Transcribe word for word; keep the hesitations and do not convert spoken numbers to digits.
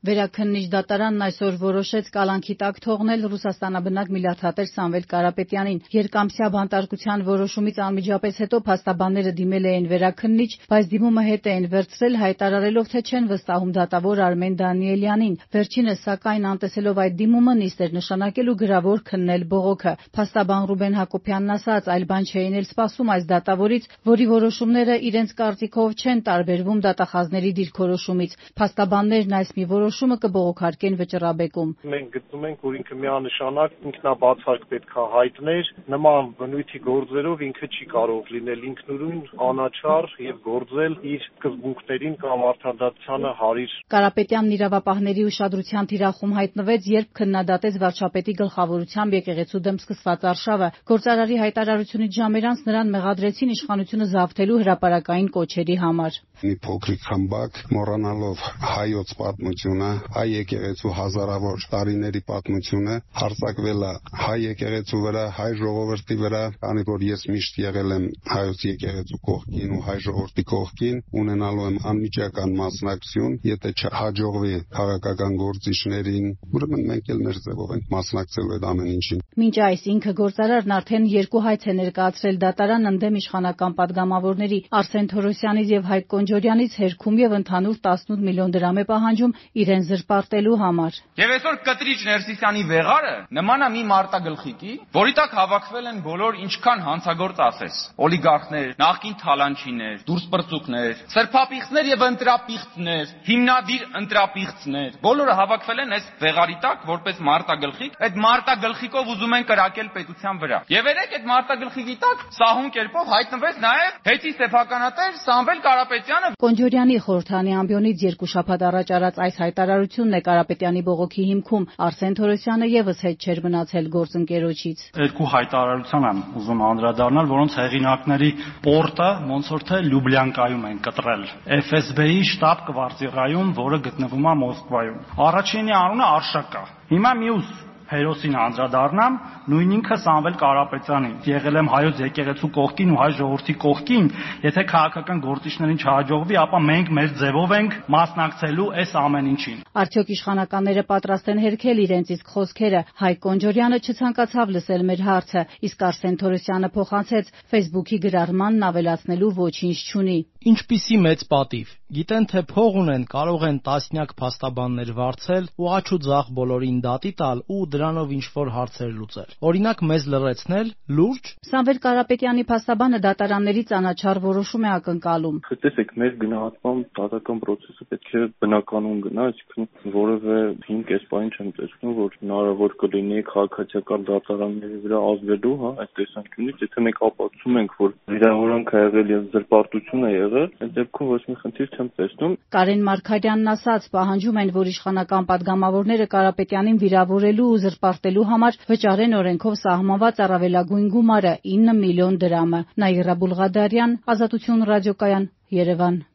Վերաքննիչ դատարանն այսօր որոշեց կալանքի տակ թողնել Ռուսաստանաբնակ միլիարդատեր Սամվել Կարապետյանին։ Երկամսյա բանտարկության որոշումից անմիջապես հետո փաստաբանները դիմել էին վերաքննիչ, բայց դիմումը հետ էին վերցրել, հայտարարելով, թե չեն վստահում դատավոր Արմեն Դանիելյանին։ Վերջինս, սակայն, անտեսելով այդ դիմումը, նիստ էր նշանակել ու գրավոր քննել բողոքը։ Փաստաբան Ռուբեն Հակոբյանն ասաց, այլ բան չէին էլ սպասում այս դատավորից, որի որոշումները իրենց կարծիքով չեն տարբերվում դատախազների դիրքորոշումից։ Փաստաբաններն այս մի որոշումը կբողոքարկեն վճռաբեկում։ Մենք գտնում ենք, որ ինքը միանշանակ ինքնաբացարկ պետք է հայտներ, նման բնույթի գործերով ինքը չի կարող լինել ինքնուրույն, անաչառ եւ գործել իր սկզբունքներին կամ արդարադատությանը հարիր։ Կարապետյանն իրավապահների ուշադրության թիրախում հայտնվեց, երբ քննադատեց վարչապետի գլխավորությամբ եկեղեցու դեմ սկսված արշավը։ Գործարարի հայտարարությունից ժամեր անց նրան մեղադրեցին իշխանությունը զավթելու հրապարակային կոչերի համար։ Մի փոքրիկ խմբակ մոռանալով հայոց պատմությունը, հայ եկեղեցու հազարավոր տարիների պատմությունը, հարձակվել է հայ եկեղեցու վրա, հայ ժողովրդի վրա, քանի որ ես միշտ եղել եմ հայոց եկեղեցու կողքին ու հայ ժողովրդի կողքին, ունենալու եմ անմիջական մասնակցություն, եթե չհաջողվի քաղաքական գործիչներին, ուրեմն մենք էլ մեր ձևով ենք մասնակցելու այդ ամեն ինչին։ Մինչ այս ինքը գործարարն արդեն երկու հայց է ներկայացրել դատարան ընդդեմ իշխանական падգամավորների Արսեն Թորոսյանից եւ Հայկ Կոնջորյանից հերքում եւ ընդհանուր տասնութ միլիոն դրամ է պահանջում իրեն զրպարտելու համար։ Եվ այսօր Կտրիչ Ներսիսյանի վեղարը նման է մի մարտագլխիկի, որի տակ հավաքվել են բոլոր ինչքան հանցագործ ասես, օլիգարխներ, նախկին թալանչիներ, դուրսպրծուկներ, սրբապիղծներ եւ ընտրապիղծներ, հիմնադիր ընտրապիղծներ, բոլորը հավաքվել են այս վեղարի տակ որպես մարտագլխիկ, այդ մարտագլխիկով ուզում են կրակել պետության վրա։ Եվ երեք այդ մարտագլխիկի տակ սահուն կերպով հայտնվեց նաեւ հետի սեփականատեր Սամվել Կարապետյանը։ Կոնջորյանի խորհրդանի ամբիոնից երկու շաբաթ առաջ արած այս հայտարարությունն է Կարապետյանի բողոքի հիմքում։ Արսեն Թորոսյանը եւս հետ չէր մնացել գործընկերոջից։ Երկու հայտարարության եմ ուզում անդրադառնալ, որոնց հեղինակների պորտը ոնց որ թե Լյուբլյանկայում են կտրել։ Էֆ Էս Բի-ի շտաբ կվարտիրայում, որը գտնվում է Մոսկվայում։ Առաջինի անունը Արշակա։ Հիմա մյուս հերոսին անդրադառնամ, նույն ինքը Սամվել Կարապետյանին։ Եղել եմ հայոց եկեղեցու կողքին ու հայ ժողովրդի կողքին, եթե քաղաքական գործիչներին չհաջողվի, ապա մենք մեր ձևով ենք մասնակցելու այս ամեն ինչին։ Արդյոք իշխանականները պատրաստ են հերքել իրենց իսկ խոսքերը։ Հայկ Կոնջորյանը չցանկացավ լսել մեր հարցը, իսկ Արսեն Թորոսյանը փոխանցեց Facebook-ի գրառմանն ավելացնելու ոչինչ չունի։ Ինչպիսի մեծ պատիվ։ Գիտեն, թե փող ունեն, կարող են տասնյակ փաստաբաններ վարձել ու աչ ու ձախ բոլորին դատի տալ ու դրանով ինչ-որ հարցեր լուծել։ Օրինակ մեզ լրացնել, լուրջ։ Սամվել Կարապետյանի փաստաբանը դատարաններից անաչառ որոշում է ակնկալում։ Տեսեք, մեր գնահատմամբ դատական process-ը պետք է բնականon գնա, այսինքն որևէ հիմք այս բանը չեմ տեսնում, որ հնարավոր կլինի քաղաքացիական դատարանների վրա ազդելու, հա, այս տեսանկյունից, եթե մենք ապացուցում ենք, որ վիրավորանք ա եղել եւ զրպարտություն է եղել, այդ դեպքում ոչ մի խնդիր չեմ տեսնում։ Կարեն Մարգարյանն ասաց, պահանջում են, որ իշխանական падգամավորները Կարապետյանին վիրավորելու ու զրպարտելու համար վճարեն օրենքով սահմանված առավելագույն գումարը ինը միլիոն դրամը։ Նաիրա Բուլղադարյան, Ազատություն ռադիոկայան, Երևան։